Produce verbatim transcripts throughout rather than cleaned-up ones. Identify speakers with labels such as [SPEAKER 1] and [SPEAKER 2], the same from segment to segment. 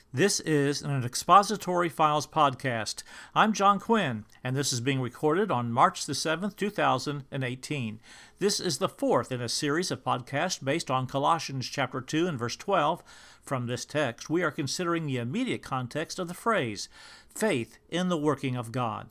[SPEAKER 1] This is an Expository Files podcast. I'm John Quinn, and this is being recorded on March the seventh, two thousand eighteen. This is the fourth in a series of podcasts based on Colossians chapter two and verse twelve. From this text, we are considering the immediate context of the phrase, faith in the working of God.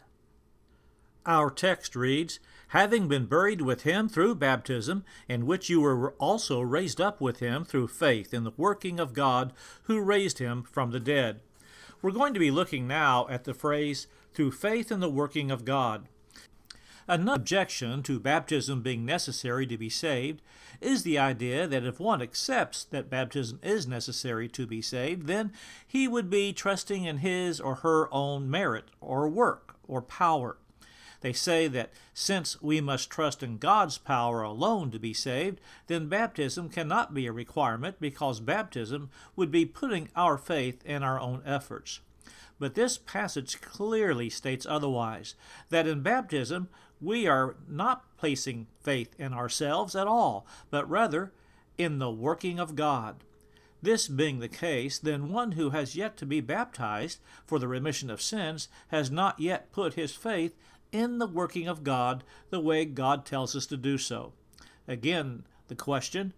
[SPEAKER 1] Our text reads, having been buried with him through baptism, in which you were also raised up with him through faith in the working of God who raised him from the dead. We're going to be looking now at the phrase, through faith in the working of God. Another objection to baptism being necessary to be saved is the idea that if one accepts that baptism is necessary to be saved, then he would be trusting in his or her own merit or work or power. They say that since we must trust in God's power alone to be saved, then baptism cannot be a requirement because baptism would be putting our faith in our own efforts. But this passage clearly states otherwise, that in baptism we are not placing faith in ourselves at all, but rather in the working of God. This being the case, then one who has yet to be baptized for the remission of sins has not yet put his faith in the working of God the way God tells us to do so. Again, the question,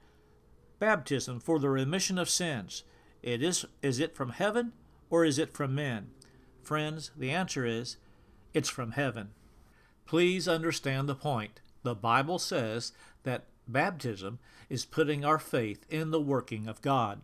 [SPEAKER 1] baptism for the remission of sins, it is, is it from heaven or is it from men? Friends, the answer is, it's from heaven. Please understand the point. The Bible says that baptism is putting our faith in the working of God.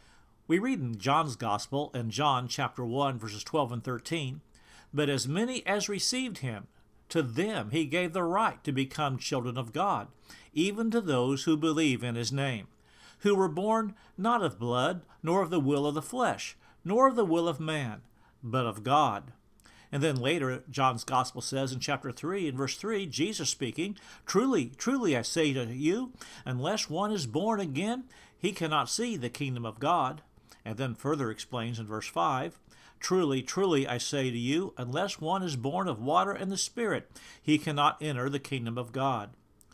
[SPEAKER 1] We read in John's Gospel in John chapter one, verses twelve and thirteen, but as many as received him, to them he gave the right to become children of God, even to those who believe in his name, who were born not of blood, nor of the will of the flesh, nor of the will of man, but of God. And then later, John's Gospel says in chapter three, in verse three, Jesus speaking, Truly, truly I say to you, unless one is born again, he cannot see the kingdom of God. And then further explains in verse five, Truly, truly, I say to you, unless one is born of water and the Spirit, he cannot enter the kingdom of God.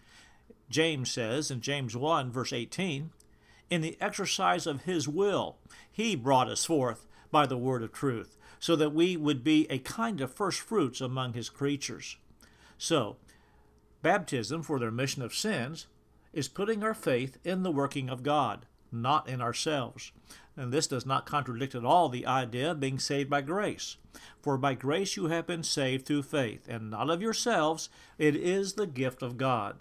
[SPEAKER 1] James says in James one, verse eighteen, In the exercise of his will, he brought us forth by the word of truth, so that we would be a kind of first fruits among his creatures. So, baptism for the remission of sins is putting our faith in the working of God, not in ourselves. And this does not contradict at all the idea of being saved by grace. For by grace you have been saved through faith, and not of yourselves, it is the gift of God.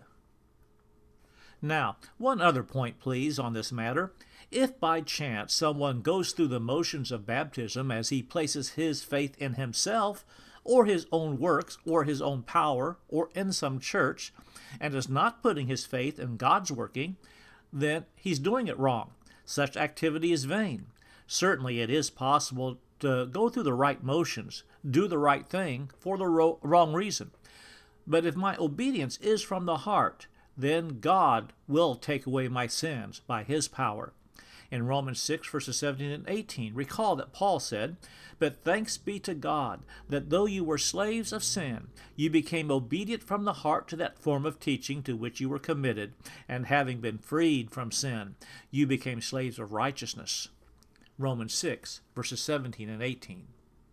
[SPEAKER 1] Now, one other point, please, on this matter. If by chance someone goes through the motions of baptism as he places his faith in himself, or his own works, or his own power, or in some church, and is not putting his faith in God's working, then he's doing it wrong. Such activity is vain. Certainly it is possible to go through the right motions, do the right thing for the ro- wrong reason. But if my obedience is from the heart, then God will take away my sins by his power. In Romans six, verses seventeen and eighteen, recall that Paul said, But thanks be to God, that though you were slaves of sin, you became obedient from the heart to that form of teaching to which you were committed, and having been freed from sin, you became slaves of righteousness. Romans six, verses seventeen and eighteen.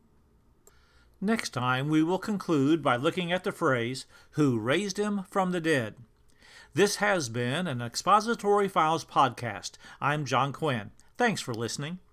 [SPEAKER 1] Next time, we will conclude by looking at the phrase, who raised him from the dead. This has been an Expository Files podcast. I'm John Quinn. Thanks for listening.